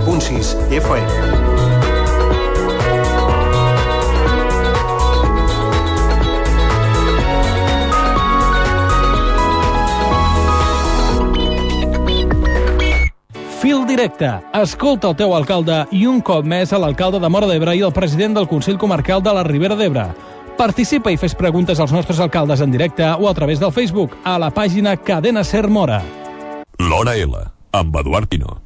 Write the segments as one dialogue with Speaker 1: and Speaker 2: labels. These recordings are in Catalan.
Speaker 1: 107.6 FM.
Speaker 2: Fil directe. Escolta el teu alcalde i un cop més a l'alcalde de Móra d'Ebre i el president del Consell Comarcal de la Ribera d'Ebre. Participa i fes preguntes als nostres alcaldes en directe o a través del Facebook a la pàgina Cadena Ser Móra.
Speaker 3: L'Hora L, amb Eduard Pino.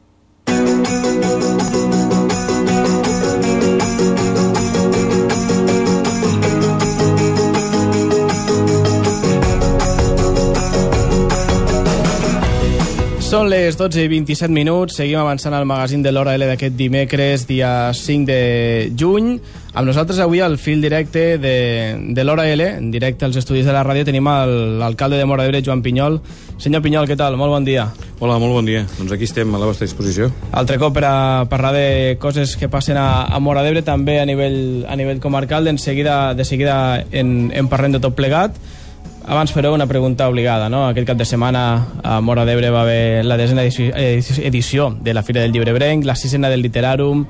Speaker 4: Són les 12:27, seguim avançant al magazín de l'Hora L d'aquest dimecres, dia 5 de juny. Amb nosaltres avui al fil directe de l'Hora L, en directe als estudis de la ràdio, tenim l'alcalde de Móra d'Ebre, Joan Pinyol. Senyor Pinyol, què tal? Molt bon dia.
Speaker 5: Hola, molt bon dia. Doncs aquí estem a la vostra disposició.
Speaker 4: Altre cop per a parlar de coses que passen a Móra d'Ebre, també a nivell comarcal. De seguida en parlem de tot plegat. Abans, però, una pregunta obligada, no? Aquest cap de setmana a Móra d'Ebre va haver la 10ª edició de la Fira del Llibre Ebrenc, la 6ª del Literàrum.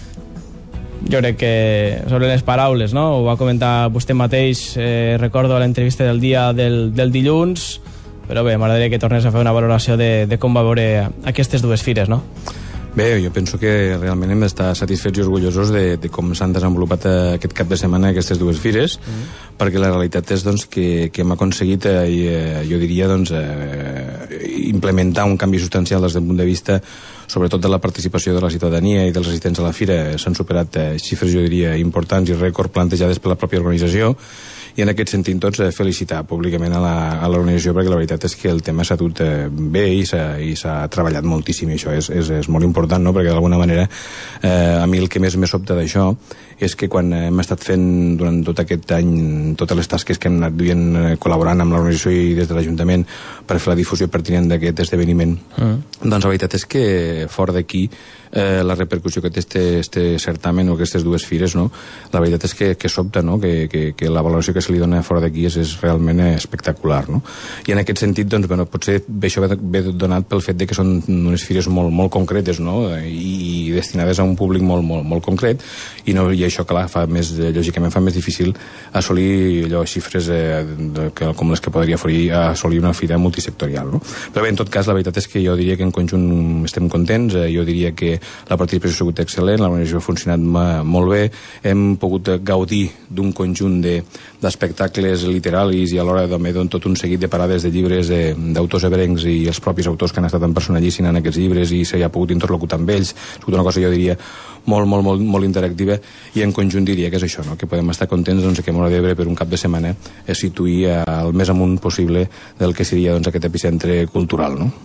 Speaker 4: Jo crec que sobre les paraules, no? Ho va comentar vostè mateix, recordo l'entrevista del dia del dilluns, però bé, m'agradaria que tornés a fer una valoració de com va veure aquestes dues fires, no?
Speaker 5: Bé, jo penso que realment hem d'estar satisfets i orgullosos de com s'han desenvolupat aquest cap de setmana aquestes dues fires, perquè la realitat és doncs, que hem aconseguit, jo diria, doncs, implementar un canvi substancial des del punt de vista sobretot de la participació de la ciutadania i dels assistents a la fira. S'han superat xifres, jo diria, importants i rècord plantejades per la pròpia organització, i en aquest sentit doncs, felicitar públicament a l'organització, perquè la veritat és que el tema s'ha dut bé i s'ha treballat moltíssim, i això és molt important, no? Perquè d'alguna manera a mi el que més me sobta d'això és que quan hem estat fent durant tot aquest any totes les tasques que hem anat duent col·laborant amb l'organització i des de l'Ajuntament per fer la difusió pertinent d'aquest esdeveniment, doncs la veritat és que fora d'aquí la repercussió que té este certamen o aquestes dues fires, no? La veritat és que sobta, no? Que la valoració que se li dona fora d'aquí és realment espectacular, no? I en aquest sentit, doncs, bueno, potser això ve donat pel fet de que són unes fires molt concretes, no? I destinades a un públic molt concret, i això, clar, lògicament fa més difícil assolir xifres com les que podria assolir una fira multisectorial, no? Però bé, en tot cas, la veritat és que jo diria que en conjunt estem contents, jo diria que la participació ha sigut excel·lent, l'organització ha funcionat molt bé, hem pogut gaudir d'un conjunt d'espectacles literaris i alhora també tot un seguit de parades de llibres d'autors ebrencs i els propis autors que han estat en persona allí signant aquests llibres, i s'ha pogut interlocutar amb ells. Ha sigut una cosa, jo diria, molt interactiva, i en conjunt diria que és això, no? Que podem estar contents doncs, que Móra d'Ebre per un cap de setmana es situï al més amunt possible del que seria doncs, aquest epicentre cultural, no?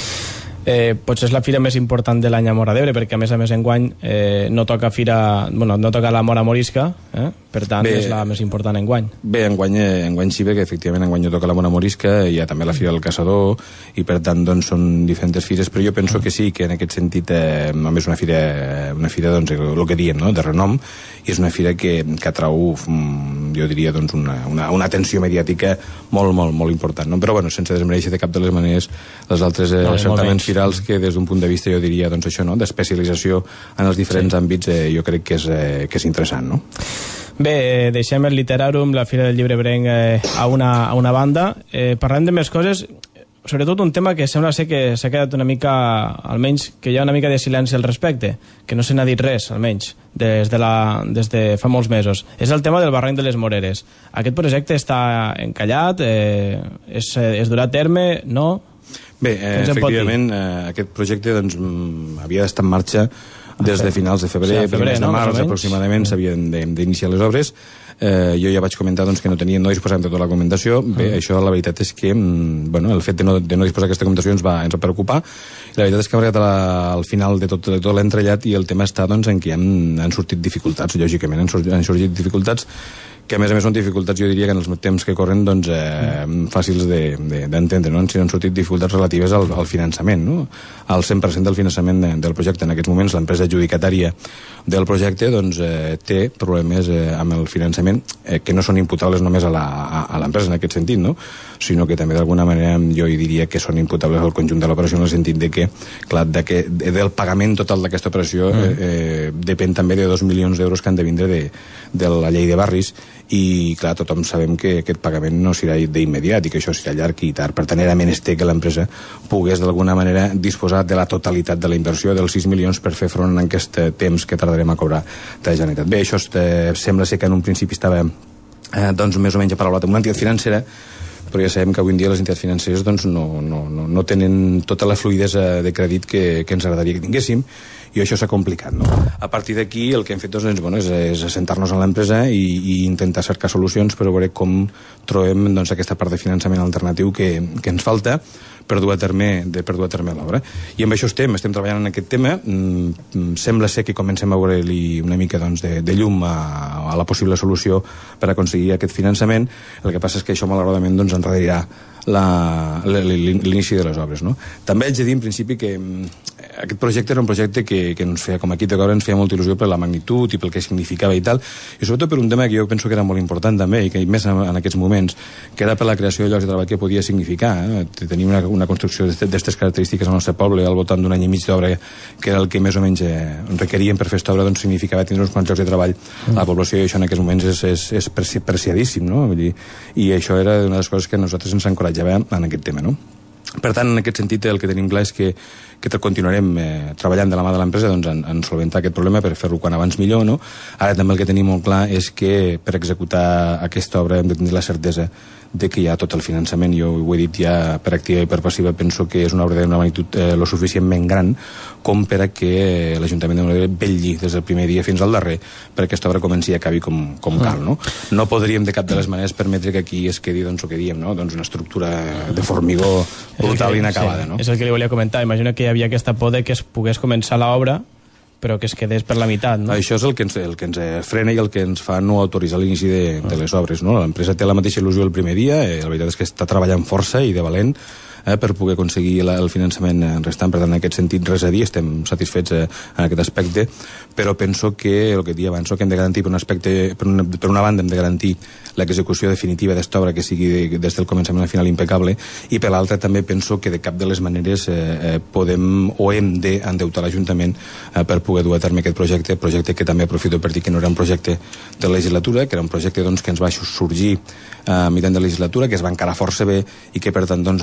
Speaker 4: Potser és la fira més important de l'any a Móra d'Ebre, perquè a més enguany no toca la Mora Morisca, per tant és la més important enguany. Bé,
Speaker 5: enguany sí, perquè efectivament enguany no toca la Mora Morisca, hi ha també la Fira del Caçador, i per tant doncs, són diferents fires, però jo penso que sí, que en aquest sentit només una fira doncs, el que diem, no? De renom, i és una fira que atrau, jo diria, doncs, una atenció mediàtica molt important, no? Però bueno, sense desmereixer de cap de les maneres els altres certaments firals, que des d'un punt de vista, jo diria, doncs això, no? D'especialització en els diferents àmbits, jo crec que és interessant, no?
Speaker 4: Bé, deixem el Literàrum, la Fira del Llibre Ebrenc a una banda. Parlem de més coses, sobretot un tema que sembla ser que s'ha quedat una mica, almenys que hi ha una mica de silenci al respecte, que no se n'ha dit res, almenys, des de fa molts mesos. És el tema del barranc de les Moreres. Aquest projecte està encallat, es durà a terme, no?
Speaker 5: Bé, efectivament, aquest projecte doncs, havia d'estar en marxa des de finals de febrer, primers de març, aproximadament s'havien d'iniciar les obres. Jo ja vaig comentar doncs, que no disposàvem de tota la documentació. Bé, això la veritat és que el fet de no disposar d'aquesta documentació ens va preocupar. La veritat és que hem arribat al final de tot l'entrellat, i el tema està doncs, en què han sortit dificultats, lògicament han sorgit dificultats que a més són dificultats, jo diria que en els temps que corren doncs, fàcils d'entendre, no? Si han sortit dificultats relatives al finançament, no? Al 100% del finançament del projecte. En aquests moments l'empresa adjudicatària del projecte doncs, té problemes amb el finançament que no són imputables només a l'empresa en aquest sentit, no? Sinó que també d'alguna manera jo diria que són imputables al conjunt de l'operació en el sentit de que, clar, del pagament total d'aquesta operació depèn també de 2 milions d'euros que han de vindre de la llei de barris i, clar, tothom sabem que aquest pagament no serà d'immediat i que això serà llarg i tard. Per tant, era menester que l'empresa pogués d'alguna manera disposar de la totalitat de la inversió dels 6 milions per fer front en aquest temps que tardarem a cobrar de la Generalitat. Bé, això sembla ser que en un principi estava doncs, més o menys aparaulat amb una entitat financera, però ja sabem que avui en dia les entitats financeres doncs, no tenen tota la fluidesa de crèdit que ens agradaria que tinguéssim, i això s'ha complicat, no? A partir d'aquí el que hem fet doncs, és assentar-nos en l'empresa i intentar cercar solucions per veure com trobem doncs, aquesta part de finançament alternatiu que ens falta per dur a terme l'obra. I amb això estem treballant en aquest tema. Sembla ser que comencem a veure-li una mica doncs, de llum a la possible solució per aconseguir aquest finançament. El que passa és que això malauradament doncs, enredirà l'inici de les obres, no? També haig de dir en principi que aquest projecte era un projecte que ens feia, com a equip de govern, ens feia molta il·lusió per la magnitud i pel que significava i tal, i sobretot per un tema que jo penso que era molt important també, i que més en aquests moments, que era per la creació de llocs de treball que podia significar. Tenir una construcció d'aquestes característiques al nostre poble al voltant d'un any i mig d'obra, que era el que més o menys requeríem per fer aquesta obra, doncs significava tenir uns quants llocs de treball a la població, i això en aquests moments és preciadíssim, no? Vull dir, i això era una de les coses que a nosaltres ens encoratjava en aquest tema, no? Per tant, en aquest sentit, el que tenim clar és que continuarem treballant de la mà de l'empresa doncs, en solventar aquest problema per fer-ho quan abans millor, no? Ara també el que tenim molt clar és que per executar aquesta obra hem de tenir la certesa de que hi ha tot el finançament. Jo ho he dit ja per activa i per passiva, penso que és una obra d'una magnitud lo suficientment gran com per a que l'Ajuntament de Móra vetlli des del primer dia fins al darrer perquè aquesta obra comenci i acabi com cal, no? No podríem de cap de les maneres permetre que aquí es quedi doncs, el que diem, no? Doncs una estructura de formigó brutal i inacabada, no?
Speaker 4: És el que li volia comentar. Imagino que hi havia aquesta por de que es pogués començar l'obra però que es quedés per la meitat, no?
Speaker 5: Això és el que ens frena i el que ens fa no autoritzar l'inici de les obres, no? L'empresa té la mateixa il·lusió el primer dia, la veritat és que està treballant força i de valent per poder aconseguir el finançament restant. Per tant, en aquest sentit, res a dir, estem satisfets en aquest aspecte, però penso que, el que dia abans, que hem de garantir per una banda hem de garantir l'execució definitiva d'esta obra que sigui des del començament al final impecable, i per l'altra també penso que de cap de les maneres podem o hem d'endeutar l'Ajuntament per poder dur a terme aquest projecte que també aprofito per dir que no era un projecte de legislatura, que era un projecte doncs, que ens va sorgir a mitjan de legislatura, que es va encarar força bé i que per tant doncs,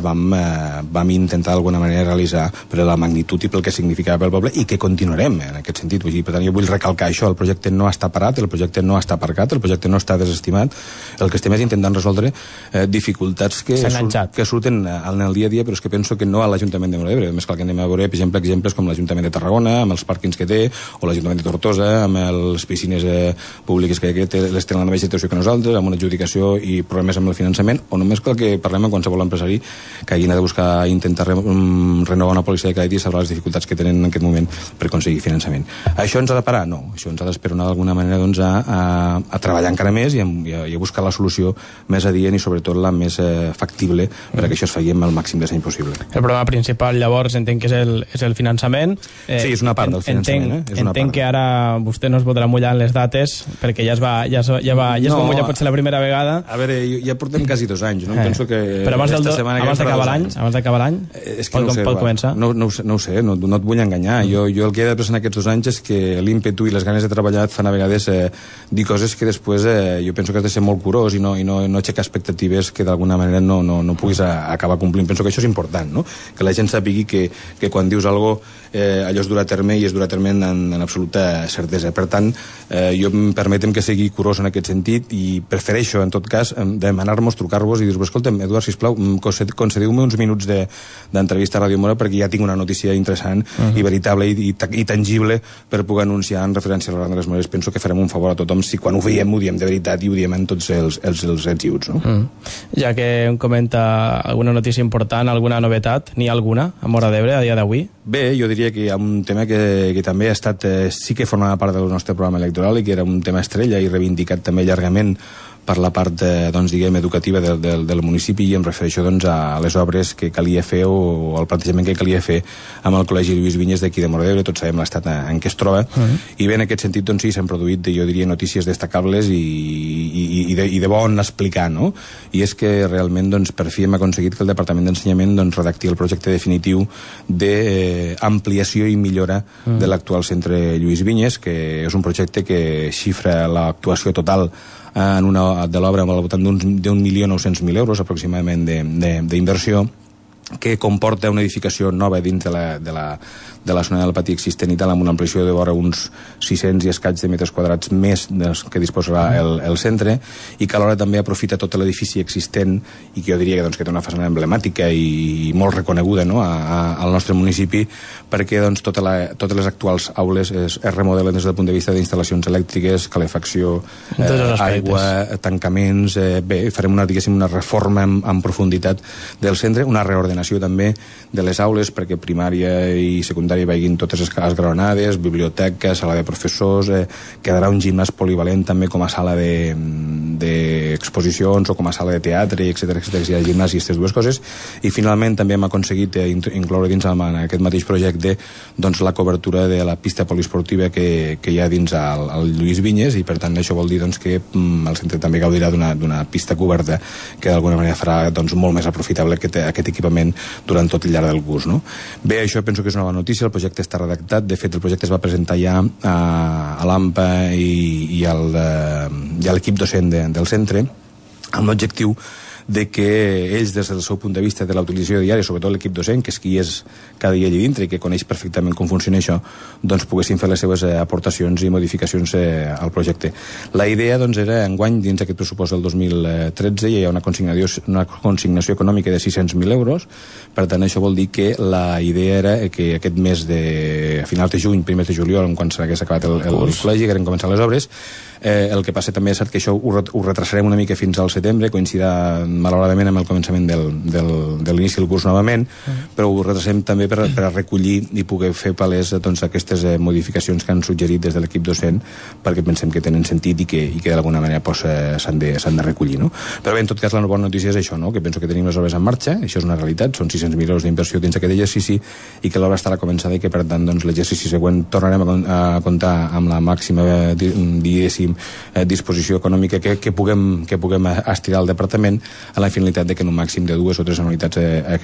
Speaker 5: vam intentar d'alguna manera realitzar per la magnitud i pel que significava pel poble, i que continuarem en aquest sentit. Per tant, jo vull recalcar això, el projecte no està parat, el projecte no està aparcat, el projecte no està desestimat, el que estem és intentant resoldre dificultats que surten en el dia a dia, però és que penso que no a l'Ajuntament de Móra d'Ebre. Més cal que anem a veure, per exemple, exemples com l'Ajuntament de Tarragona, amb els pàrquings que té, o l'Ajuntament de Tortosa, amb les piscines públiques que les tenen la mateixa situació que nosaltres, amb una adjudicació i problemes amb el finançament, o només cal que parlem amb qualsevol empresari que hagin de buscar intentar renovar una pòlissa de crèdit i saber les dificultats que tenen en aquest moment per aconseguir finançament. Això ens ha de parar? No. Això ens ha d'esperonar d'alguna manera doncs, a treballar encara més i a buscar la solució més adient i sobretot la més factible perquè això es faci amb el màxim de seny possible.
Speaker 4: El problema principal llavors entenc que és el finançament.
Speaker 5: Sí, és una part del finançament.
Speaker 4: Entenc que ara vostè no es podrà mullar en les dates perquè ja es va mullar potser la primera vegada.
Speaker 5: A veure, ja portem quasi 2 anys, no? Penso que
Speaker 4: però abans d'acabar l'any pot començar?
Speaker 5: No ho sé, no et vull enganyar. Jo el que he de pensar en aquests 2 anys és que l'ímpetu i les ganes de treballar et fan a vegades dir coses que després jo penso que has de ser molt curós i no aixecar expectatives que d'alguna manera no puguis acabar complint. Penso que això és important, no? Que la gent sàpigui que quan dius alguna cosa allò es durà a terme i es durà a terme en absoluta certesa. Per tant, jo em permetem que sigui curós en aquest sentit i prefereixo, en tot cas, demanar-vos, trucar-vos i dir-vos, escolta'm, Eduard, sisplau, concediu-me uns minuts d'entrevista a Ràdio Móra perquè ja tinc una notícia interessant i veritable i tangible per poder anunciar en referència a l'Horrant de les Moreres. Penso que farem un favor a tothom si quan ho veiem ho diem de veritat i ho diem en tots els ets i uts, no?
Speaker 4: Ja que em comenta alguna notícia important, alguna novetat, n'hi ha alguna a Móra d'Ebre a dia d'avui?
Speaker 5: Bé, jo diria que hi ha un tema que també ha estat, sí que formava part del nostre programa electoral i que era un tema estrella i reivindicat també llargament per la part, doncs, diguem, educativa del municipi, i em refereixo doncs, a les obres que calia fer o al plantejament que calia fer amb el Col·legi Lluís Vinyes d'aquí de Móra d'Ebre. Tots sabem l'estat en què es troba, i bé, en aquest sentit, doncs sí, s'han produït, jo diria, notícies destacables i de bon explicar, no? I és que realment, doncs, per fi hem aconseguit que el Departament d'Ensenyament, doncs, redacti el projecte definitiu d'ampliació i millora de l'actual centre Lluís Vinyes, que és un projecte que xifra l'actuació total de l'obra al voltant d'1.900.000 euros aproximadament d'inversió, que comporta una edificació nova dins de la zona del pati existent i tal, amb una ampliació de vora uns 600 i escaig de metres quadrats més dels que disposarà el centre, i que alhora també aprofita tot l'edifici existent, i que jo diria que té una façana emblemàtica i molt reconeguda, no?, al nostre municipi, perquè doncs, totes les actuals aules es remodelen des del punt de vista d'instal·lacions elèctriques, calefacció, aigua, tancaments. Bé, farem una reforma en profunditat del centre, una reordenació també de les aules perquè primària i secundària vegin totes esgranades, biblioteca, sala de professors, quedarà un gimnàs polivalent també com a sala d'exposicions o com a sala de teatre, etcètera, si hi ha gimnàs i aquestes dues coses. I finalment també hem aconseguit incloure dins aquest mateix projecte doncs la cobertura de la pista poliesportiva que hi ha dins el Lluís Vinyes, i per tant això vol dir doncs, que el centre també gaudirà d'una pista coberta que d'alguna manera farà doncs, molt més aprofitable aquest equipament durant tot el llarg del curs, no? Bé, això penso que és una bona notícia. El projecte està redactat, de fet el projecte es va presentar ja a l'AMPA i a l'equip docent del centre, amb l'objectiu de que ells, des del seu punt de vista de la utilització diària, sobretot l'equip docent, que és qui és cada dia allà dintre i que coneix perfectament com funciona això, doncs poguessin fer les seves aportacions i modificacions al projecte. La idea doncs, era, enguany, dins aquest pressupost del 2013, hi ha una consignació econòmica de 600.000 euros. Per tant, això vol dir que la idea era que aquest mes a finals de juny, primers de juliol, quan s'hagués acabat el col·legi, que eren començar les obres. El que passa també és cert que això ho retrasarem una mica fins al setembre, coincidirà malauradament amb el començament de l'inici del curs novament, però ho retrasem també per recollir i poder fer palès doncs, aquestes modificacions que han suggerit des de l'equip docent, perquè pensem que tenen sentit i que d'alguna manera s'han de recollir, no? Però bé, en tot cas, la bona notícia és això, no?, que penso que tenim les obres en marxa, això és una realitat, són 600.000 euros d'inversió dins aquest exercici, i que l'obra estarà començada i que, per tant, doncs, l'exercici següent tornarem a comptar amb la màxima, diguéssim, disposició econòmica que puguem estirar al departament, a la finalitat de que en un màxim de 2 o 3 anualitats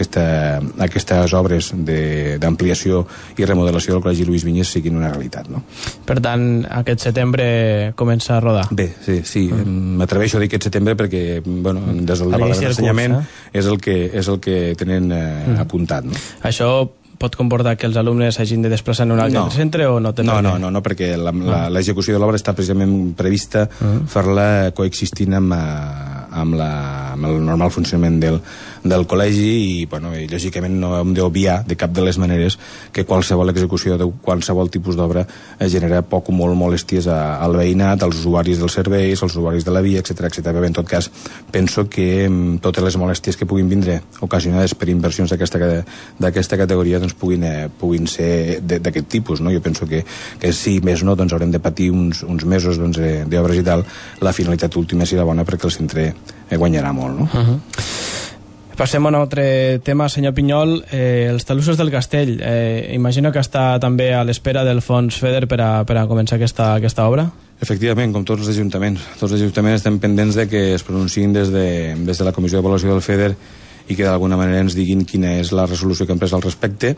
Speaker 5: aquestes obres d'ampliació i remodelació del Col·legi Lluís Vinyes siguin una realitat, no?
Speaker 4: Per tant, aquest setembre comença a rodar.
Speaker 5: Bé, sí, m'atreveixo a dir aquest setembre perquè, bueno, des del Departament d'Ensenyament és el que tenen apuntat, no?
Speaker 4: Això pot comportar que els alumnes hagin de desplaçar en un altre centre o no?
Speaker 5: No, perquè l'execució de l'obra està precisament prevista fer-la coexistint amb el normal funcionament del col·legi i, bueno, lògicament no hem d'obviar de cap de les maneres que qualsevol execució de qualsevol tipus d'obra genera poc o molt molèsties al veïnat, als usuaris dels serveis, als usuaris de la via, etcètera. En tot cas, penso que totes les molèsties que puguin vindre ocasionades per inversions d'aquesta categoria doncs puguin ser d'aquest tipus, no? Jo penso que si més no, doncs haurem de patir uns mesos d'obres i tal. La finalitat última serà bona perquè el centre guanyarà molt, no?
Speaker 4: Passem a un altre tema, senyor Pinyol, els talussos del Castell. Imagino que està també a l'espera del fons FEDER per a començar aquesta obra?
Speaker 5: Efectivament, com tots els ajuntaments. Tots els ajuntaments estem pendents de que es pronunciïn des de la Comissió d'Avaluació del FEDER i que d'alguna manera ens diguin quina és la resolució que han pres al respecte.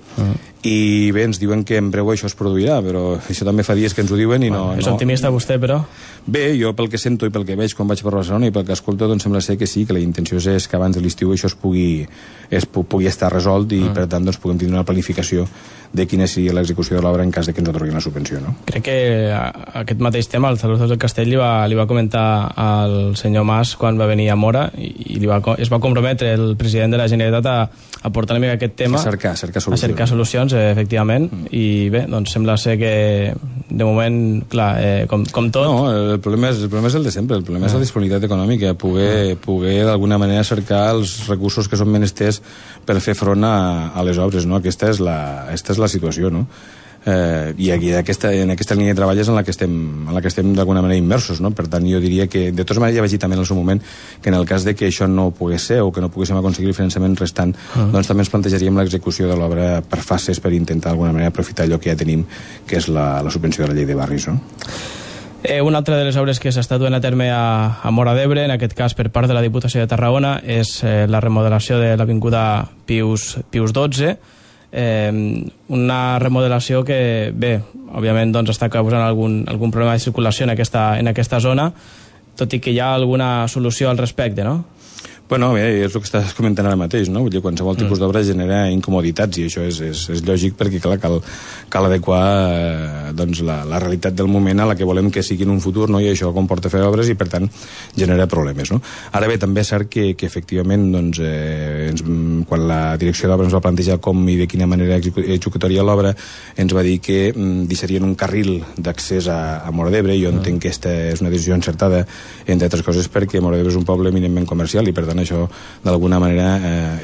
Speaker 5: I bé, ens diuen que en breu això es produirà, però això també fa dies que ens ho diuen i no...
Speaker 4: És optimista vostè, però?
Speaker 5: Bé, jo pel que sento i pel que veig quan vaig per Barcelona i pel que escolto, doncs sembla ser que sí, que la intenció és que abans de l'estiu això es pugui estar resolt i per tant doncs puguem tenir una planificació de quina seria l'execució de l'obra en cas de que ens atorguin la subvenció, no?
Speaker 4: Crec que aquest mateix tema, el Talussos del Castell, li va comentar al senyor Mas quan va venir a Móra i es va comprometre el president de la Generalitat a portar una mica aquest tema,
Speaker 5: a cercar solucions.
Speaker 4: A cercar solucions, efectivament, i bé, doncs sembla ser que de moment, clar, com tot...
Speaker 5: No, el problema és el de sempre, el problema és la disponibilitat econòmica, poder d'alguna manera cercar els recursos que són menesters per fer front a les obres, no? Aquesta és la situació, no? i aquí en aquesta línia de treball és en la que estem d'alguna manera immersos, no? Per tant, jo diria que de totes maneres ja vaig dir també en el seu moment que en el cas de que això no pogués ser o que no poguéssim aconseguir el finançament restant, doncs també ens plantejaríem l'execució de l'obra per fases per intentar d'alguna manera aprofitar allò que ja tenim, que és la subvenció de la llei de barris, no?
Speaker 4: Una altra de les obres que s'està duent a terme a Móra d'Ebre, en aquest cas per part de la Diputació de Tarragona, és la remodelació de l'avinguda Pius XII, una remodelació que, bé, òbviament doncs, està causant algun problema de circulació en aquesta zona, tot i que hi ha alguna solució al respecte, no?
Speaker 5: Bueno, bé, és el que estàs comentant ara mateix, no? Vull dir, qualsevol tipus d'obra genera incomoditats i això és lògic perquè, clar, cal adequar doncs, la realitat del moment a la que volem que sigui en un futur, no? I això comporta fer obres i, per tant, genera problemes, no? Ara bé, també és cert que efectivament, doncs, quan la direcció d'obra ens va plantejar com i de quina manera executaria l'obra, ens va dir que deixarien un carril d'accés a Móra d'Ebre. Jo entenc que aquesta és una decisió encertada, entre altres coses, perquè Móra d'Ebre és un poble eminentment comercial i, per tant, això d'alguna manera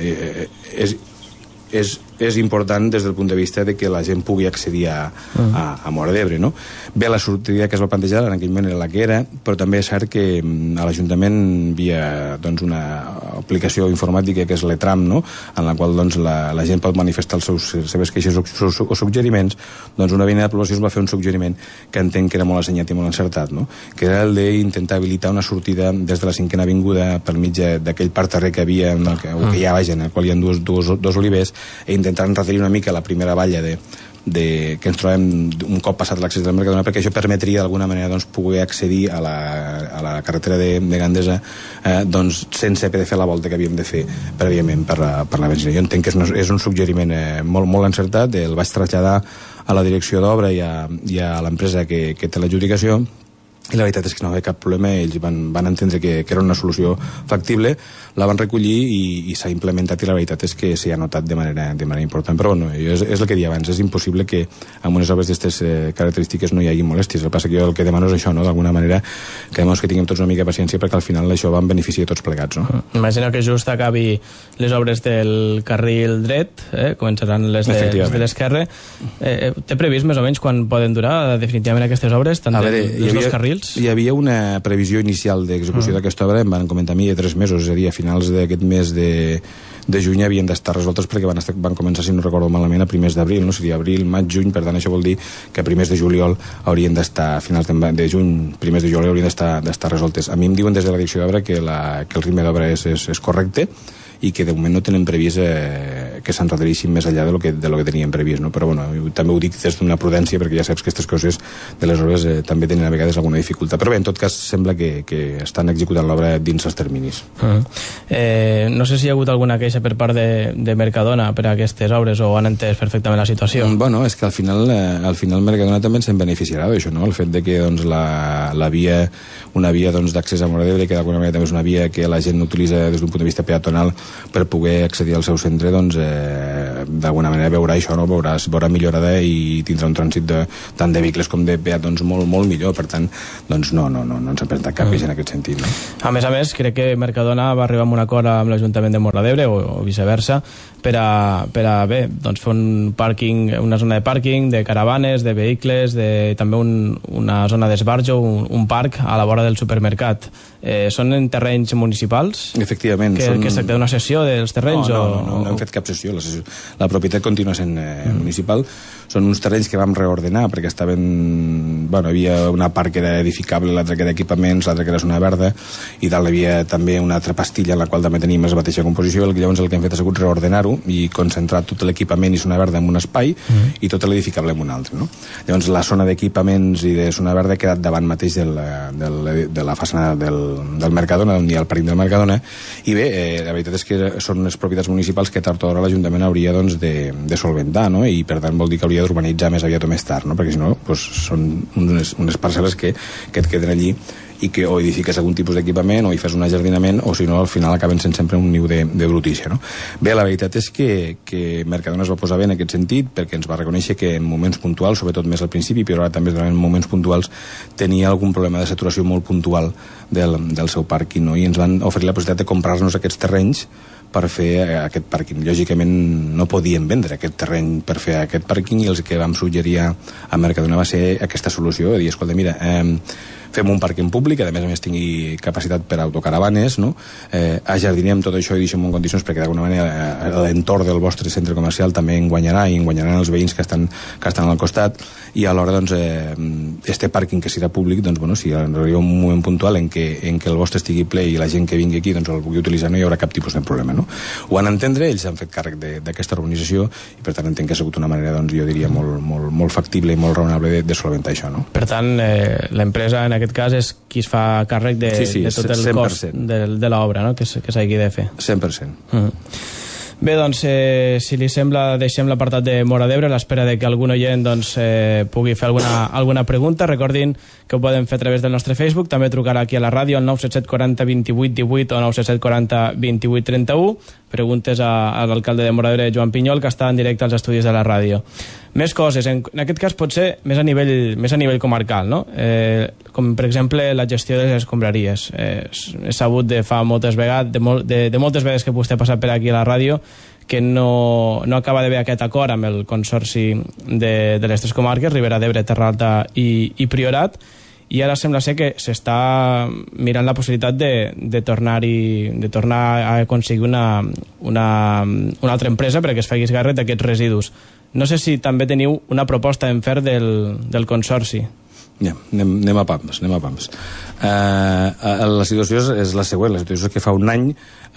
Speaker 5: és important des del punt de vista de que la gent pugui accedir a Móra d'Ebre, no? Bé, la sortida que es va plantejar en aquell moment era la que era, però també és cert que a l'Ajuntament via doncs, una aplicació informàtica que és l'ETRAM, no? En la qual doncs, la gent pot manifestar les seves queixes o suggeriments. Doncs una veïna de població es va fer un suggeriment que entenc que era molt assenyat i molt encertat, no? Que era el d'intentar habilitar una sortida des de la 5a avinguda pel mig d'aquell parterrer que havia, o que hi ha, vaja, en el qual hi ha dos olivers, i intentar endarrerir una mica la primera valla que ens trobem un cop passat l'accés del Mercadona, perquè això permetria d'alguna manera doncs, poder accedir a la carretera de Gandesa doncs, sense haver de fer la volta que havíem de fer prèviament per la benzina. Jo entenc que és un suggeriment molt encertat, el vaig traslladar a la direcció d'obra i a l'empresa que té l'adjudicació, i la veritat és que no hi havia cap problema. Ells van entendre que era una solució factible, la van recollir i s'ha implementat, i la veritat és que s'hi ha notat de manera important. Però bueno, és el que deia abans, és impossible que amb unes obres d'aquestes característiques no hi hagi molèsties. El que passa que jo el que demano és això, no? D'alguna manera que tinguem tots una mica de paciència, perquè al final això va en benefici de tots plegats, no?
Speaker 4: Imagina que just acabi les obres del carril dret, començaran les de l'esquerra. Té previst més o menys quan poden durar definitivament aquestes obres, tant dels dos carrils?
Speaker 5: Hi havia una previsió inicial d'execució d'aquesta obra, em van comentar a mi 3 mesos, és a dir, a finals d'aquest mes de juny havien d'estar resoltes, perquè van començar, si no recordo malament, a primers d'abril, no? Seria abril, maig, juny, per tant això vol dir que a primers de juliol haurien d'estar, a finals de juny, primers de juliol haurien d'estar resoltes. A mi em diuen des de la direcció d'obra que el ritme d'obra és correcte i que de moment no tenen previst que s'endarrerissin més enllà de lo que teníem previst, no? Però bueno, també ho dic des d'una prudència, perquè ja saps que aquestes coses de les obres també tenen a vegades alguna dificultat, però bé, en tot cas sembla que estan executant l'obra dins els terminis.
Speaker 4: No sé si hi ha hagut alguna queixa per part de Mercadona per a aquestes obres, o han entès perfectament la situació?
Speaker 5: Bueno, és que al final Mercadona també se'n beneficiarà d'això, no? El fet de que doncs, una via doncs, d'accés a Móra d'Ebre, que d'alguna manera també és una via que la gent utilitza des d'un punt de vista peatonal per poder accedir al seu centre, doncs d'alguna manera veurà això, no? Veurà millorada i tindrà un trànsit tant de vehicles com de peatons molt millor. Per tant, doncs no ens ha presentat cap queixa en aquest sentit, no?
Speaker 4: A més, crec que Mercadona va arribar a un acord amb l'Ajuntament de Móra d'Ebre o viceversa per a bé, doncs fer una zona de pàrquing, de caravanes, de vehicles, també una zona d'esbarjo, un parc a la vora del supermercat. Són en terrenys municipals?
Speaker 5: Efectivament.
Speaker 4: Que es tracta d'una cessió dels terrenys?
Speaker 5: No hem fet cap cessió. La propietat continua sent municipal. Són uns terrenys que vam reordenar perquè estaven... Bueno, hi havia una part que era edificable, l'altra que era equipaments, l'altra que era zona verda, i dalt hi havia també una altra pastilla en la qual també teníem la mateixa composició. Llavors el que hem fet ha sigut reordenar-ho i concentrar tot l'equipament i zona verda en un espai i tot l'edificable en un altre, no? Llavors la zona d'equipaments i de zona verda ha quedat davant mateix de la façana del Mercadona, on hi ha el parc del Mercadona, i bé, la veritat és que són unes propietats municipals que tard o d'hora l'Ajuntament hauria doncs, de solventar, no? I per tant vol dir que hauria d'urbanitzar més aviat o més tard, no? Perquè si no doncs, són unes parcel·les que et queden allí i que o edifiques algun tipus d'equipament o hi fas un ajardinament, o si no al final acaben sent sempre un niu de brutícia, no? Bé, la veritat és que Mercadona es va posar bé en aquest sentit, perquè ens va reconèixer que en moments puntuals, sobretot més al principi, però ara també en moments puntuals, tenia algun problema de saturació molt puntual del seu pàrquing, no? I ens van oferir la possibilitat de comprar-nos aquests terrenys per fer aquest pàrquing. Lògicament no podien vendre aquest terreny per fer aquest pàrquing, i el que vam suggerir a Mercadona va ser aquesta solució, de dir, escolta, mira, fem un pàrquing públic, que a més tingui capacitat per autocaravanes, no? Ajardinem tot això i deixem en condicions perquè d'alguna manera l'entorn del vostre centre comercial també en guanyarà, i en guanyaran els veïns que estan al costat, i alhora doncs este pàrquing que serà públic, doncs bueno, si arriba un moment puntual en què el vostre estigui ple i la gent que vingui aquí doncs el pugui utilitzar, no hi haurà cap tipus de problema, no? Ho van entendre, ells han fet càrrec d'aquesta urbanització, i per tant entenc que ha sigut una manera, doncs jo diria, molt factible i molt raonable de solventar això, no?
Speaker 4: Per tant, l'empresa en aquest cas és qui es fa càrrec de tot el 100%. Cost de l'obra, no? Que s'hagi de fer.
Speaker 5: 100%.
Speaker 4: Bé, doncs, si li sembla, deixem l'apartat de Móra d'Ebre a l'espera de que algun oient doncs, pugui fer alguna pregunta. Recordin que ho poden fer a través del nostre Facebook, també trucar aquí a la ràdio al 977 40 28 18 o 977 40 28 31. Preguntes a l'alcalde de Móra d'Ebre, Joan Pinyol, que està en directe als estudis de la ràdio. Més coses, en aquest cas pot ser més a nivell comarcal, no? Com per exemple la gestió de les escombraries. He sabut de fa moltes vegades, de moltes vegades que vostè ha passat per aquí a la ràdio, que no acaba d'haver aquest acord amb el consorci de les tres comarques, Ribera d'Ebre, Terra Alta i Priorat, i ara sembla ser que s'està mirant la possibilitat de tornar a aconseguir una altra empresa perquè es faci càrrec d'aquests residus. No sé si també teniu una proposta en fer del consorci.
Speaker 5: Ja, anem a pams. La situació és la següent. La situació és que fa un any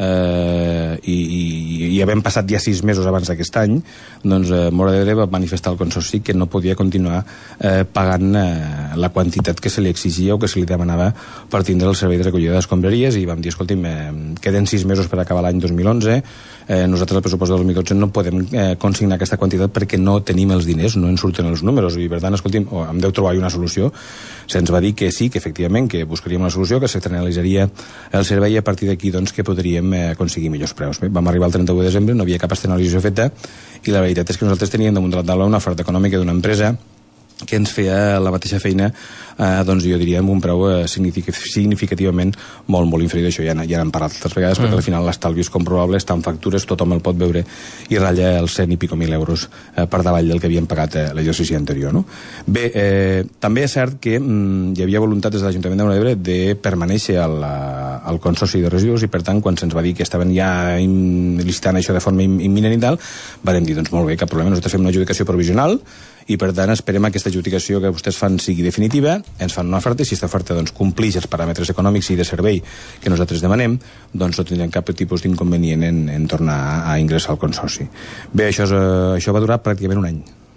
Speaker 5: i havent passat ja 6 mesos abans d'aquest any, doncs Móra d'Ebre va manifestar al consorci que no podia continuar pagant la quantitat que se li exigia o que se li demanava per tindre el servei de recollida d'escombraries, i vam dir, escolti'm, queden 6 mesos per acabar l'any 2011, nosaltres al pressupost del 2012 no podem consignar aquesta quantitat perquè no tenim els diners, no ens surten els números, i per tant, escolti'm, em deu trobar una solució. Se'ns va dir que sí, que efectivament, que buscaríem una solució, que s'externalitzaria el servei, i a partir d'aquí doncs, que podríem aconseguir millors preus. Bé, vam arribar el 31 de desembre, no havia cap externalització feta, i la veritat és que nosaltres teníem damunt de la taula una oferta econòmica d'una empresa que ens feia la mateixa feina, doncs jo diria amb un preu significativament molt inferior. Això ja n'hem parlat altres vegades, perquè al final l'estalvi és comprovable, està en factures, tothom el pot veure, i ratlla els 100 i pico mil euros per davall del que havíem pagat l'exercici anterior, no? Bé, també és cert que hi havia voluntat des de l'Ajuntament de Móra d'Ebre de permanèixer al consorci de residus, i per tant, quan se'ns va dir que estaven ja licitant això de forma imminent i tal, vam dir, doncs molt bé, cap problema, nosaltres fem una adjudicació provisional, i per tant esperem que aquesta adjudicació que vostès fan sigui definitiva, ens fan una oferta, i si aquesta oferta doncs, complix els paràmetres econòmics i de servei que nosaltres demanem, doncs no tindrem cap tipus d'inconvenient en tornar a ingressar al consorci. Bé, això va durar pràcticament un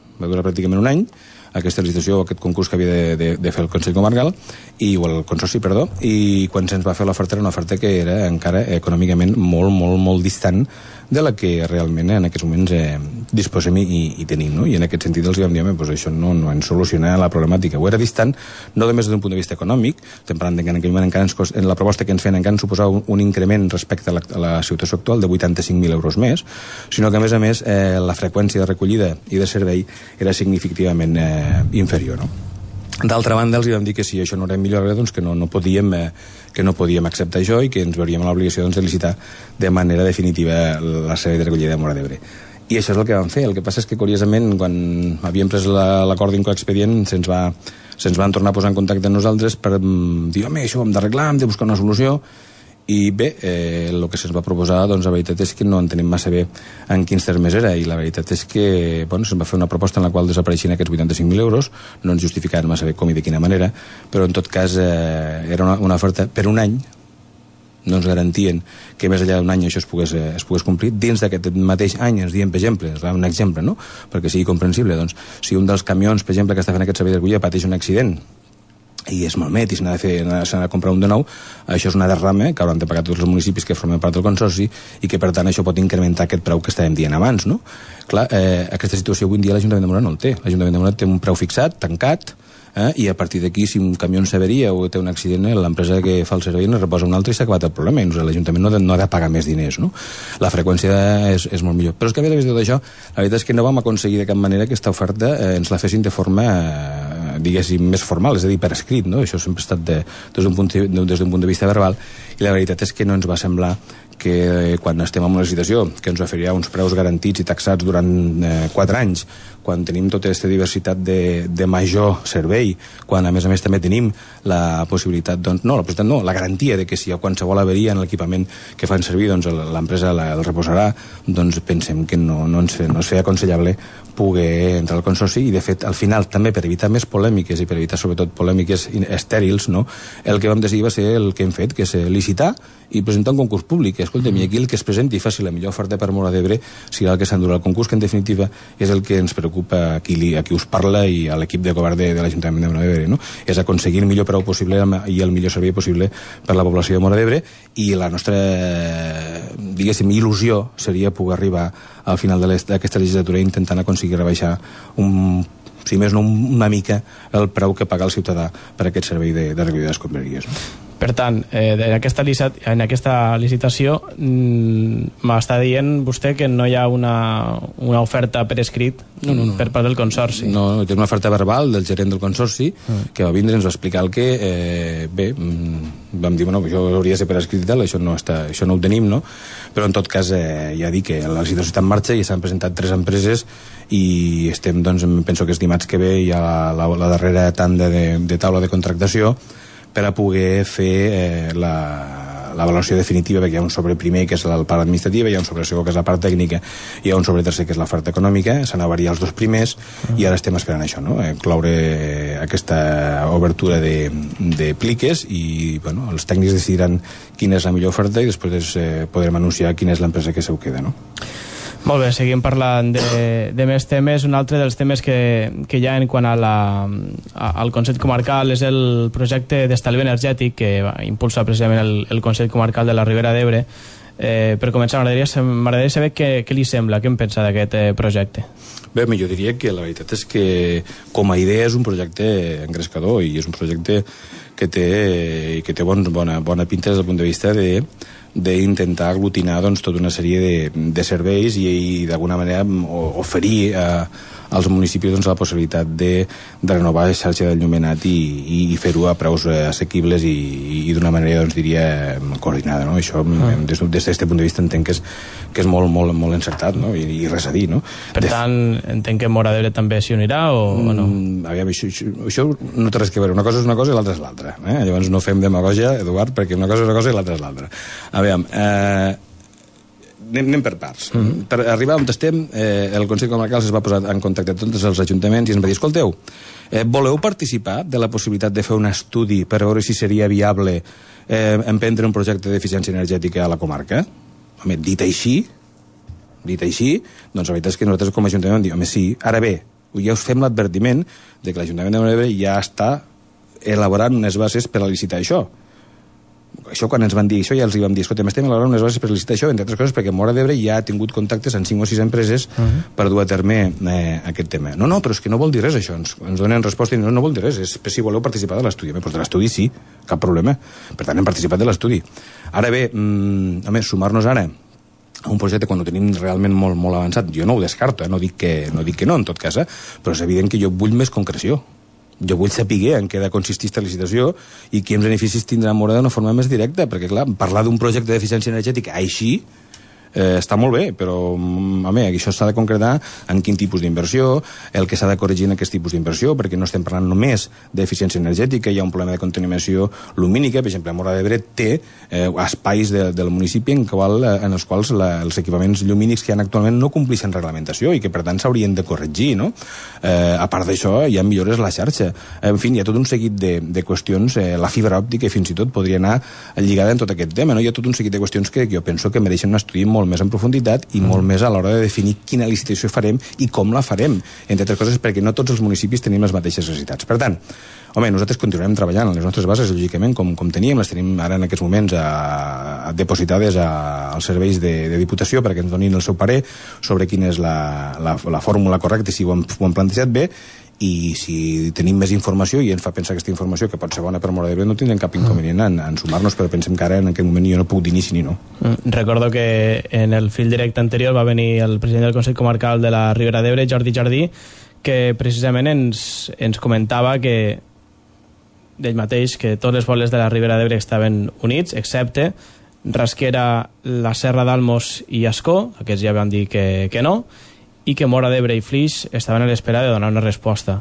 Speaker 5: any. Aquesta licitació, aquest concurs que havia de fer el Consell Comarcal, o el Consorci, perdó, i quan se'ns va fer l'oferta era una oferta que era encara econòmicament molt distant de la que realment en aquests moments disposem i tenim, no? I en aquest sentit els vam dir, doncs això no ens soluciona la problemàtica. Ho era distant, no només des d'un punt de vista econòmic, estem parlant que en aquell moment en la proposta que ens feien encara ens suposava un increment respecte a la situació actual de 85.000 euros més, sinó que a més la freqüència de recollida i de servei era significativament inferior, no? D'altra banda, els vam dir que si això no era millor, doncs que no podíem acceptar això, i que ens veuríem l'obligació de licitar de manera definitiva la servei de recollida de Móra d'Ebre. I això és el que vam fer. El que passa és que, curiosament, quan havíem pres l'acord d'incoexpedient, se'ns van tornar a posar en contacte amb nosaltres per dir, home, això ho hem d'arreglar, hem de buscar una solució. I bé, el que se'ns va proposar, doncs la veritat és que no entenem massa bé en quins termes era, i la veritat és que se'ns va fer una proposta en la qual desapareixien aquests 85.000 euros, no ens justificaven massa bé com i de quina manera, però en tot cas era una oferta per un any, no ens garantien que més enllà d'un any això es pogués complir. Dins d'aquest mateix any ens diem, per exemple, un exemple, no? Perquè sigui comprensible, doncs, si un dels camions, per exemple, que està fent aquest servei de recollida pateix un accident i es malmet i s'ha de comprar un de nou, això és una derrama que hauran de pagar tots els municipis que formen part del consorci, i que per tant això pot incrementar aquest preu que estàvem dient abans, no? Clar, aquesta situació avui en dia l'Ajuntament de Móra no el té. L'Ajuntament de Móra té un preu fixat, tancat, i a partir d'aquí, si un camió s'averia o té un accident, l'empresa que fa el servei ne reposa un altre i s'ha acabat el problema, i l'Ajuntament no ha de pagar més diners, no? La freqüència és molt millor. Però és que a més de tot això, la veritat és que no vam aconseguir de cap manera que aquesta oferta ens la fessin de forma diguéssim, més formal, és a dir, per escrit, no? Això sempre ha estat des d'un punt de vista verbal, i la veritat és que no ens va semblar que que quan estem en una licitació que ens oferirà uns preus garantits i taxats durant 4 anys, quan tenim tota aquesta diversitat de major servei, quan a més també tenim la possibilitat, la garantia de que si hi ha qualsevol averia en l'equipament que fan servir, doncs l'empresa el reposarà, doncs pensem que no es feia aconsellable poder entrar al consorci, i de fet al final també per evitar més polèmiques i per evitar sobretot polèmiques estèrils, no? El que vam decidir va ser el que hem fet, que és licitar i presentar un concurs públic. Escolta'm, i aquí el que es presenti i faci la millor oferta per Móra d'Ebre serà el que s'endurà el concurs, que en definitiva és el que ens preocupa a qui us parla i a l'equip de govern de l'Ajuntament de Móra d'Ebre, no? És aconseguir el millor preu possible i el millor servei possible per la població de Móra d'Ebre, i la nostra, diguéssim, il·lusió seria poder arribar al final d'aquesta legislatura intentant aconseguir rebaixar si més no una mica el preu que paga el ciutadà per aquest servei de recollida d'escombraries.
Speaker 4: Per tant, en aquesta licitació m'està dient vostè que no hi ha una oferta per escrit per part del Consorci.
Speaker 5: No, té una oferta verbal del gerent del Consorci que va vindre i ens va explicar el que vam dir, això hauria de ser per escrit i tal, això no ho tenim, no? Però en tot cas ja dic que la licitació està en marxa i s'han presentat 3 empreses i estem, doncs, penso que és dimarts que ve hi ha la darrera tanda de taula de contractació per a poder fer l'avaluació definitiva, perquè hi ha un sobre primer que és la part administrativa, hi ha un sobre segon que és la part tècnica, hi ha un sobre tercer que és la part econòmica, s'han avarit els 2 primers i ara estem esperant això, no? Cloure aquesta obertura de pliques i els tècnics decidiran quina és la millor oferta i després podrem anunciar quina és l'empresa que se ho queda, no?
Speaker 4: Molt bé, seguim parlant de més temes. Un altre dels temes que hi ha en quant al Consell Comarcal és el projecte d'estalvi energètic que impulsa precisament el Consell Comarcal de la Ribera d'Ebre. Per començar, m'agradaria saber què li sembla, què en pensa d'aquest projecte.
Speaker 5: Bé, jo diria que la veritat és que com a idea és un projecte engrescador i és un projecte que té bona pinta des del punt de vista d'intentar aglutinar tota una sèrie de serveis i d'alguna manera oferir als municipis la possibilitat de renovar la xarxa d'enllumenat i fer-ho a preus assequibles i d'una manera, diria, coordinada, no? Això, des d'aquest punt de vista, entenc que és molt encertat, no? I res a dir, no?
Speaker 4: Per tant, entenc que Móra d'Ebre també s'hi unirà o no?
Speaker 5: Aviam, això no té res que veure. Una cosa és una cosa i l'altra és l'altra. Llavors no fem demagògia, Eduard, perquè una cosa és una cosa i l'altra és l'altra. Aviam, anem per parts. Per arribar on estem, el Consell Comarcal es va posar en contacte amb tots els ajuntaments i ens va dir, escolteu, voleu participar de la possibilitat de fer un estudi per veure si seria viable emprendre un projecte d'eficiència energètica a la comarca? Home, dit així, doncs la veritat és que nosaltres com a ajuntament vam dir, home, sí, ara bé, ja us fem l'advertiment de que l'Ajuntament de Móra d'Ebre ja està elaborant unes bases per a licitar això. Això quan ens van dir això ja els vam dir, escolta, estem elaborant unes bases per licitar això, entre altres coses perquè Móra d'Ebre ja ha tingut contactes amb 5 o 6 empreses per dur a terme aquest tema. No, però és que no vol dir res això, ens donen resposta i no vol dir res, és si voleu participar de l'estudi. Doncs de l'estudi sí, cap problema, per tant hem participat de l'estudi. Ara bé, sumar-nos ara a un projecte quan ho tenim realment molt avançat, jo no ho descarto, no dic que no en tot cas, però és evident que jo vull més concreció. Jo vull saber en què ha de consistir aquesta licitació i quins beneficis tindrà Móra d'una forma més directa, perquè clar, parlar d'un projecte d'eficiència energètica així està molt bé, però això s'ha de concretar en quin tipus d'inversió, el que s'ha de corregir en aquest tipus d'inversió, perquè no estem parlant només d'eficiència energètica, hi ha un problema de contaminació lumínica. Per exemple, Móra d'Ebre té espais del municipi en els quals els equipaments llumínics que hi ha actualment no compleixen reglamentació i que per tant s'haurien de corregir, no? A part d'això, hi ha millores a la xarxa. En fi, hi ha tot un seguit de qüestions, la fibra òptica fins i tot podria anar lligada en tot aquest tema, no? Hi ha tot un seguit de qüestions que jo penso que mereixen un estudi molt més en profunditat i molt més a l'hora de definir quina licitació farem i com la farem, entre altres coses perquè no tots els municipis tenim les mateixes necessitats. Per tant, nosaltres continuarem treballant en les nostres bases, lògicament, com teníem, les tenim ara en aquests moments depositades als serveis de Diputació perquè ens donin el seu parer sobre quina és la fórmula correcta, si ho han plantejat bé, i si tenim més informació i ens fa pensar aquesta informació que pot ser bona per Móra d'Ebre, no tindrem cap inconvenient en sumar-nos, però pensem que ara en aquest moment jo no puc dir ni sí ni no.
Speaker 4: Recordo que en el fil directe anterior va venir el president del Consell Comarcal de la Ribera d'Ebre, Jordi Jardí, que precisament ens comentava que d'ell mateix que tots els pobles de la Ribera d'Ebre estaven units, excepte Rasquera, la Serra d'Almos i Ascó, aquests ja van dir que no, i que Móra d'Ebre i Flix estaven a l'espera de donar una resposta.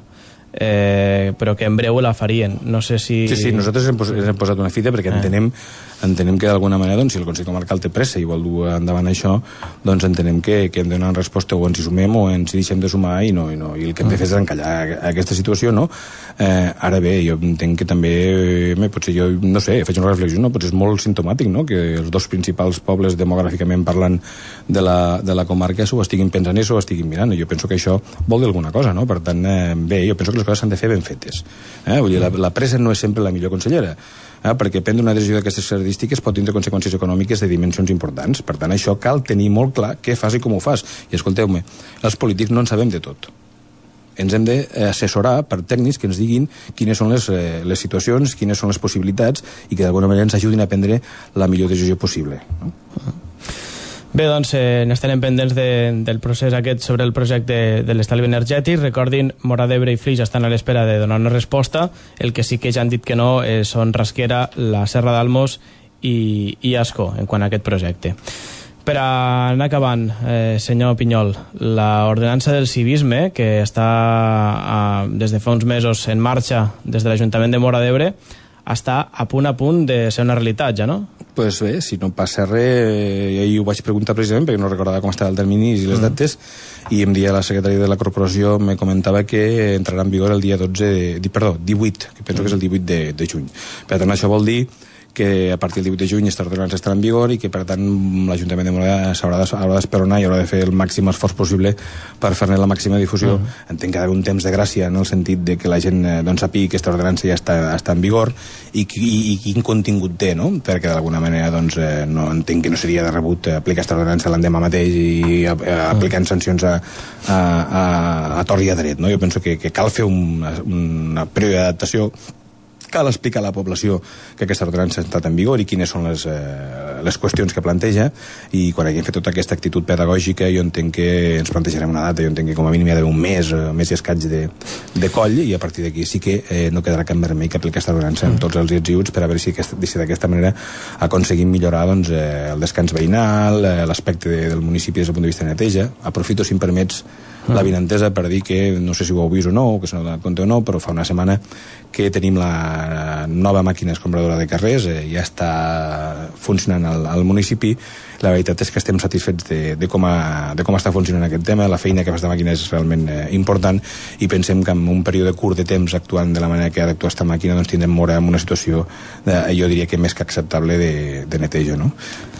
Speaker 4: Però que en breu la farien. No sé si...
Speaker 5: Sí, nosaltres hem posat una fita perquè entenem que d'alguna manera, doncs, si el Consell Comarcal té pressa i vol dur endavant això, doncs entenem que hem de donar una resposta, o ens hi sumem o ens hi deixem de sumar i el que hem de fer és encallar aquesta situació, no? Ara bé, jo entenc que també potser jo, no sé, faig una reflexió, no? Potser és molt simptomàtic, no?, que els dos principals pobles demogràficament parlant de la comarca s'ho estiguin pensant i s'ho estiguin mirant. Jo penso que això vol dir alguna cosa, no? Per tant, bé, jo penso que les coses s'han de fer ben fetes. Vull dir, la pressa no és sempre la millor consellera, perquè prendre una decisió d'aquestes característiques pot tindre conseqüències econòmiques de dimensions importants. Per tant, això cal tenir molt clar què fas i com ho fas. I escolteu-me, els polítics no en sabem de tot. Ens hem d'assessorar per tècnics que ens diguin quines són les situacions, quines són les possibilitats i que d'alguna manera ens ajudin a prendre la millor decisió possible, no?
Speaker 4: Bé, doncs n'estarem pendents del procés aquest sobre el projecte de l'estalvi energètic. Recordin, Móra d'Ebre i Flix estan a l'espera de donar una resposta. El que sí que ja han dit que no són Rasquera, la Serra d'Almos i Ascó en quant a aquest projecte. Per anar acabant, senyor Pinyol, l'ordenança del civisme, que està des de fa uns mesos en marxa des de l'Ajuntament de Móra d'Ebre, està a punt de ser una realitat, ja, no?
Speaker 5: Doncs bé, si no passa res, ahir ho vaig preguntar precisament perquè no recordava com estava el termini i les dates, i em dia la secretària de la corporació me comentava que entrarà en vigor el dia 18, que penso que és el 18 de juny. Per tant, això vol dir que a partir del 18 de juny aquesta ordenança estarà en vigor i que, per tant, l'Ajuntament de Móra haurà d'esperonar i haurà de fer el màxim esforç possible per fer-ne la màxima difusió. Entenc que ha d'haver un temps de gràcia en el sentit de que la gent sàpiga que aquesta ordenança ja està en vigor i quin contingut té, no? Perquè d'alguna manera no entenc que no seria de rebut aplicar aquesta ordenança l'endemà mateix i aplicant sancions a tort i a dret, no? Jo penso que cal fer una preadaptació, cal explicar a la població que aquesta ordenança ha estat en vigor i quines són les qüestions que planteja, i quan haguem fet tota aquesta actitud pedagògica jo entenc que ens plantejarem una data. Jo entenc que com a mínim hi ha d'haver un mes i escaig de coll, i a partir d'aquí sí que no quedarà cap més remei que aplicar aquesta ordenança amb tots els ets i uts per a veure si d'aquesta manera aconseguim millorar el descans veïnal, l'aspecte del municipi des del punt de vista de neteja. Aprofito, si em permets, la vinentesa per dir que, no sé si ho heu vist o no, o que se n'ha donat compte o no, però fa una setmana que tenim la nova màquina escombradora de carrers, ja està funcionant al municipi. La veritat és que estem satisfets de com està funcionant aquest tema. La feina que fa aquesta màquina és realment important i pensem que en un període curt de temps, actuant de la manera que ha d'actuar aquesta màquina, tindrem Móra en una situació, jo diria que més que acceptable de neteja, no?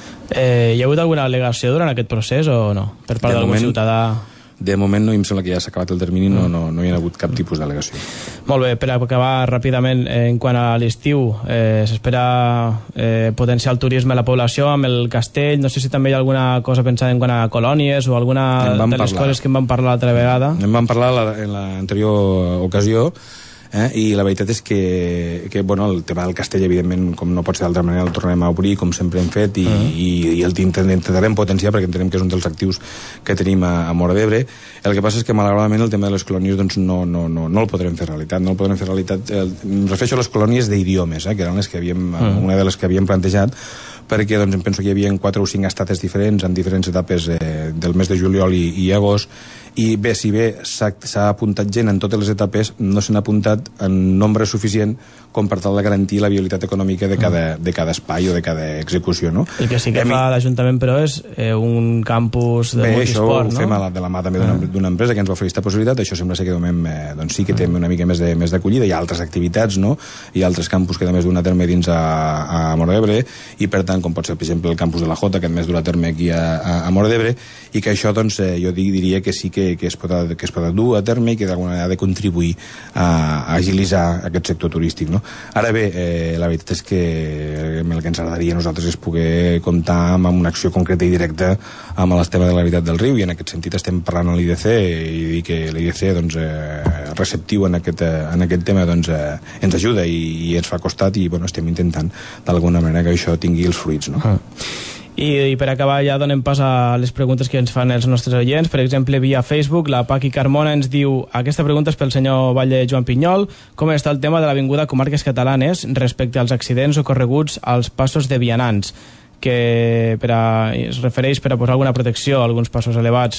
Speaker 4: Hi ha hagut alguna al·legació durant aquest procés o no? Per part d'algun ciutadà?
Speaker 5: De moment no, em sembla que ja s'ha acabat el termini, no hi ha hagut cap tipus d'al·legació.
Speaker 4: Molt bé, per acabar ràpidament, en quant a l'estiu, s'espera potenciar el turisme a la població amb el castell. No sé si també hi ha alguna cosa pensada en quant a colònies o alguna de les coses que en vam parlar l'altra vegada.
Speaker 5: En vam parlar en l'anterior ocasió, i la veritat és que el tema del castell, evidentment, com no pot ser d'altra manera, el tornarem a obrir com sempre hem fet i el intentarem potenciar perquè entenem que és un dels actius que tenim a Móra d'Ebre. El que passa és que malauradament el tema de les colònies no el podrem fer realitat. No el podrem fer realitat. Em refereixo a les colònies d'idiomes, que eren les que una de les que havíem plantejat, perquè em penso que hi havia 4 o 5 estates diferents en diferents etapes del mes de juliol i agost, i bé, si bé s'ha apuntat gent en totes les etapes, no s'han apuntat en nombre suficient com per tal de garantir la viabilitat econòmica de cada espai o de cada execució, no?
Speaker 4: El que sí que fa l'Ajuntament, però, és un campus de multisport, no?
Speaker 5: Bé, això ho fem de la mà també d'una empresa que ens va oferir aquesta possibilitat. Això sembla ser que sí que té una mica més d'acollida. Hi ha altres activitats, no? Hi ha altres campus que a més d'un a terme dins a Móra d'Ebre, i per tant, com pot ser, per exemple, el campus de la Jota, que a més d'un a terme aquí a Móra d'Ebre, i que això, jo diria que sí que es pot dur a terme i que d'alguna manera ha de contribuir a agilitzar aquest sector turístic, no? Ara bé, la veritat és que el que ens agradaria a nosaltres és poder comptar amb una acció concreta i directa amb el tema de la veritat del riu, i en aquest sentit estem parlant amb l'IDC i dir que l'IDC receptiu en aquest tema ens ajuda i ens fa costat, i estem intentant d'alguna manera que això tingui els fruits, no?
Speaker 4: I per acabar ja donem pas a les preguntes que ens fan els nostres oients. Per exemple, via Facebook, la Paqui Carmona ens diu: aquesta pregunta és pel senyor Batlle Joan Pinyol. Com està el tema de l'avinguda Comarques Catalanes respecte als accidents ocorreguts als passos de vianants? que es refereix per a posar alguna protecció a alguns passos elevats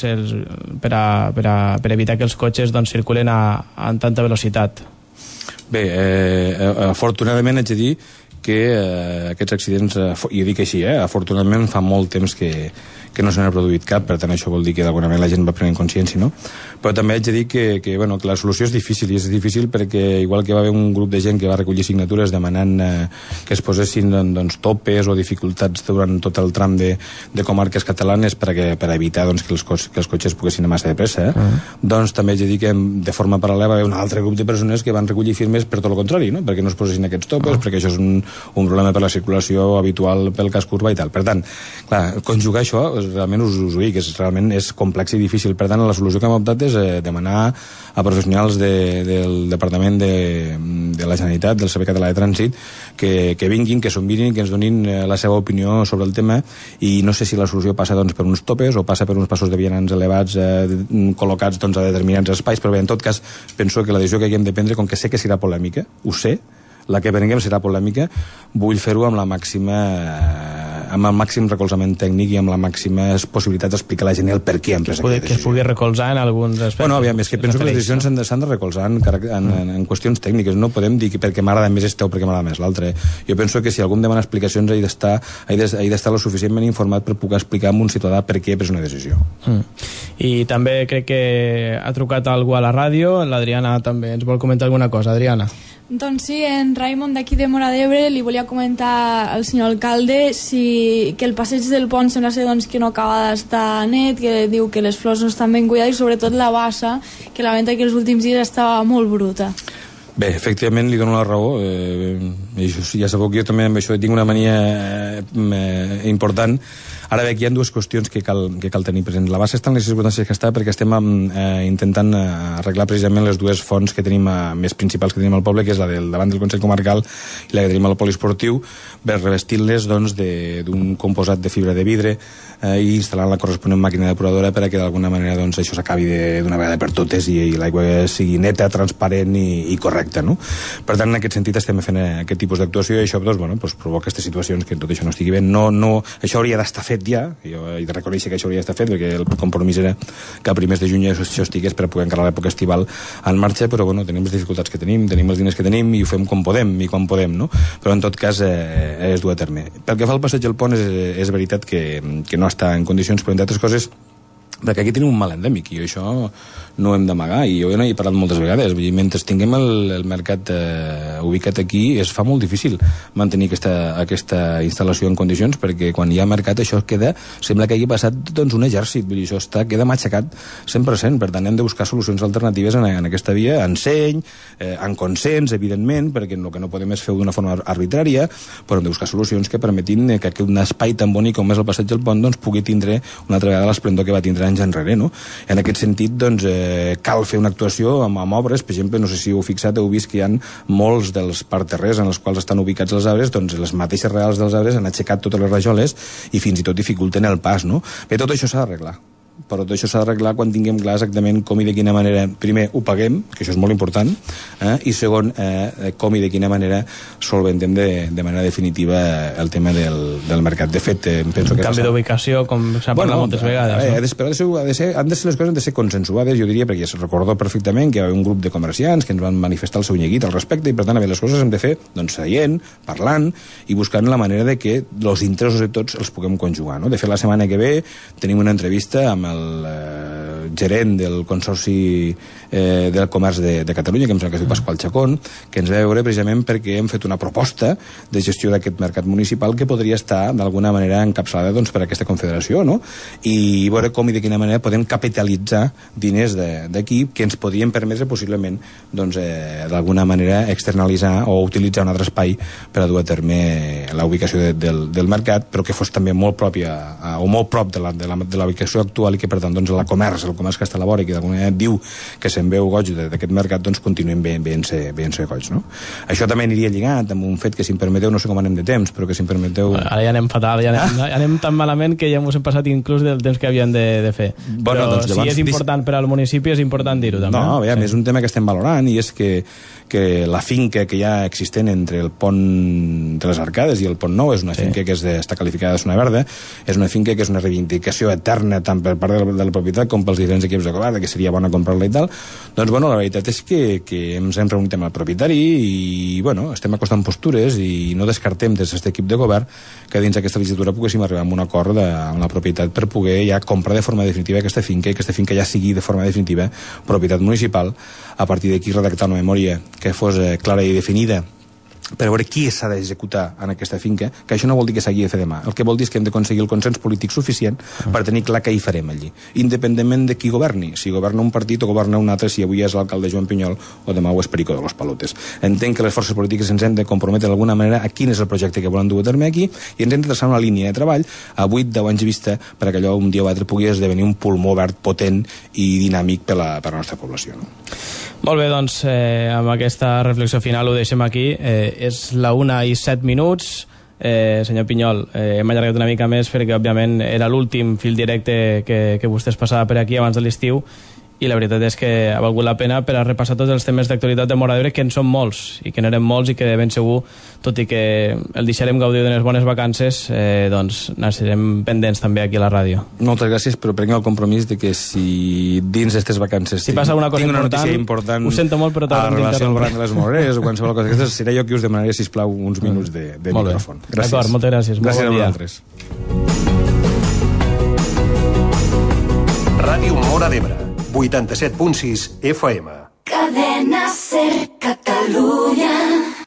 Speaker 4: per evitar que els cotxes doncs, circulen amb tanta velocitat.
Speaker 5: Bé, afortunadament haig de dir que aquests accidents, i ho dic així, afortunadament fa molt temps que no se n'ha produït cap, per tant això vol dir que d'alguna manera la gent va prenent consciència, no? Però també haig de dir que la solució és difícil, i és difícil perquè igual que va haver un grup de gent que va recollir signatures demanant que es posessin doncs, topes o dificultats durant tot el tram de comarques catalanes per evitar doncs, que els cotxes poguessin anar massa de pressa, doncs també haig de dir que de forma paral·lela va haver un altre grup de persones que van recollir firmes per tot el contrari, no? Perquè no es posessin aquests topes, perquè això és un problema per la circulació habitual pel casc urbà i tal. Per tant, clar, conjugar això realment us ho dic, realment és complex i difícil. Per tant, la solució que hem optat és demanar a professionals del Departament de la Generalitat, del Servei Català de Trànsit, que vinguin, que s'ho mirin, que ens donin la seva opinió sobre el tema, i no sé si la solució passa doncs, per uns topes o passa per uns passos de vianants elevats col·locats doncs, a determinats espais, però bé, en tot cas, penso que la decisió que haguem de prendre, com que sé que serà polèmica, ho sé, la que prenguem serà polèmica, vull fer-ho amb el màxim recolzament tècnic i amb la màxima possibilitat d'explicar a la gent el per què hem pres aquesta decisió.
Speaker 4: Que es pugui recolzar en alguns aspectes.
Speaker 5: Bueno, aviam, és que penso que les decisions s'han de recolzar en qüestions tècniques. No podem dir que perquè m'agrada més este o perquè m'agrada més l'altre. Jo penso que si algú em demana explicacions he d'estar lo suficientment informat per poder explicar a un ciutadà per què he pres una decisió.
Speaker 4: I també crec que ha trucat algú a la ràdio. L'Adriana també ens vol comentar alguna cosa. Adriana.
Speaker 1: Doncs sí, en Raimon d'aquí de Móra d'Ebre li volia comentar al senyor alcalde que el passeig del pont sembla ser doncs, que no acaba d'estar net, que diu que les flors no estan ben cuidades i sobretot la bassa, que lamenta que els últims dies estava molt bruta.
Speaker 5: Bé, efectivament li dono la raó, ja sabeu que jo també amb això tinc una mania important. Ara bé, aquí hi ha dues qüestions que cal tenir present. La base està en les circumstàncies que està perquè estem intentant arreglar precisament les dues fonts que tenim més principals que tenim al poble, que és la davant del Consell Comarcal i la que tenim al poliesportiu, revestint-les doncs, d'un composat de fibra de vidre i instal·lant la corresponent màquina depuradora per a que d'alguna manera doncs, això s'acabi d'una vegada per totes i l'aigua sigui neta, transparent i correcta. No? Per tant, en aquest sentit estem fent aquest tipus d'actuació i això doncs, provoca aquestes situacions que tot això no estigui bé. Això hauria d'estar fet ja, jo he de reconèixer que això hauria d'estar fet perquè el compromís era que a primers de juny això estigués per poder encarar l'època estival en marxa, però bueno, tenim les dificultats que tenim els diners que tenim i ho fem com podem i quan podem, no? Però en tot cas es du a terme. Pel que fa al passeig del pont és veritat que no està en condicions, però entre altres coses perquè aquí tenim un mal endèmic i això no ho hem d'amagar i jo n'he parlat moltes vegades. Vull dir, mentre tinguem el mercat ubicat aquí es fa molt difícil mantenir aquesta instal·lació en condicions perquè quan hi ha mercat això sembla que hagi passat doncs, un exèrcit, vull dir, això queda matxacat 100%, per tant hem de buscar solucions alternatives en aquesta via, en seny, en consens, evidentment, perquè el que no podem és fer-ho d'una forma arbitrària, però hem de buscar solucions que permetin que un espai tan bonic com és el passeig del pont doncs, pugui tindre una altra vegada l'esplendor que va tindre anys enrere, no? En aquest sentit, doncs, cal fer una actuació amb obres, per exemple, no sé si heu fixat, heu vist que hi ha molts dels parterrers en els quals estan ubicats els arbres, doncs les mateixes reals dels arbres han aixecat totes les rajoles i fins i tot dificulten el pas, no? Bé, tot això s'ha d'arreglar. Però tot això s'ha d'arreglar quan tinguem clar exactament com i de quina manera, primer, ho paguem, que això és molt important, i segon, com i de quina manera solventem de manera definitiva el tema del mercat. De fet, penso que...
Speaker 4: canvi d'ubicació, com s'ha parlat moltes vegades.
Speaker 5: Han de ser les coses, han de ser consensuades, jo diria, perquè ja se recordo perfectament que hi va haver un grup de comerciants que ens van manifestar el seu neguit al respecte, i per tant, les coses hem de fer, doncs, seient, parlant, i buscant la manera de que els interessos de tots els puguem conjugar, no? De fet, la setmana que ve tenim una entrevista amb el gerent del Consorci del Comerç de Catalunya, que em sembla que es diu Pasqual Chacón, que ens va veure precisament perquè hem fet una proposta de gestió d'aquest mercat municipal que podria estar d'alguna manera encapçalada doncs, per aquesta confederació, no? I veure com i de quina manera podem capitalitzar diners d'aquí que ens podien permetre possiblement doncs, d'alguna manera externalitzar o utilitzar un altre espai per a dur a terme la ubicació del mercat, però que fos també molt pròpia o molt prop de la ubicació actual i que per tant doncs, el comerç que està a la vora i que d'alguna manera diu que se'n veu goig d'aquest mercat, doncs continuem veient-se goig, no? Això també aniria lligat amb un fet que, si em permeteu, no sé com anem de temps, però que si em permeteu...
Speaker 4: Ara ja anem fatal, ja anem tan malament que ja ens hem passat inclús del temps que havíem de fer.
Speaker 5: Bueno,
Speaker 4: però
Speaker 5: doncs, llavors,
Speaker 4: si és important per al municipi, és important dir-ho també.
Speaker 5: No, bé, és un tema que estem valorant, i és que la finca que hi ha existent entre el pont de les Arcades i el pont Nou és una finca que està qualificada de zona verda, és una finca que és una reivindicació eterna tant per part de la propietat com pels diferents equips de govern, que seria bona comprar-la i tal. Doncs, bueno, la veritat és que ens hem reunit amb el propietari i, bueno, estem acostant postures i no descartem des d'aquest equip de govern que dins d'aquesta legislatura poguéssim arribar a un acord amb la propietat per poder ja comprar de forma definitiva aquesta finca i aquesta finca ja sigui de forma definitiva propietat municipal, a partir d'aquí redactar una memòria que fos clara i definida per veure qui s'ha d'executar en aquesta finca, que això no vol dir que s'hagi de fer demà. El que vol dir és que hem d'aconseguir el consens polític suficient per tenir clar què hi farem allí, independentment de qui governi, si governa un partit o governa un altre, si avui és l'alcalde Joan Pinyol o demà ho és Perico de los Palotes. Entenc que les forces polítiques ens hem de comprometre d'alguna manera a quin és el projecte que volen dur a terme aquí i ens hem de traçar una línia de treball a 8-10 anys vista perquè allò un dia o altre pugui esdevenir un pulmó verd potent i dinàmic per la nostra població, no?
Speaker 4: Molt bé, doncs amb aquesta reflexió final ho deixem aquí. És la 1:07. Senyor Pinyol, hem allargat una mica més perquè òbviament era l'últim fil directe que vostè es passava per aquí abans de l'estiu, i la veritat és que ha valgut la pena per a repassar tots els temes d'actualitat de Móra d'Ebre, que en són molts i que n'eren molts i que de ben segur, tot i que el deixarem gaudir d'unes bones vacances, doncs n'estarem pendents també aquí a la ràdio.
Speaker 5: Moltes gràcies, però prenc el compromís de que si dins d'aquestes vacances
Speaker 4: si passa una cosa
Speaker 5: notícia important
Speaker 4: ho sento molt, però
Speaker 5: a relació al Brand de les Moreres o qualsevol cosa d'aquestes, seré jo qui us demanaré, sisplau, uns minuts de micròfon.
Speaker 4: Gràcies. D'acord, moltes gràcies.
Speaker 5: Gràcies a vosaltres.
Speaker 6: Ràdio Móra d'Ebre, 87.6 FM.
Speaker 7: Cadena Ser Catalunya.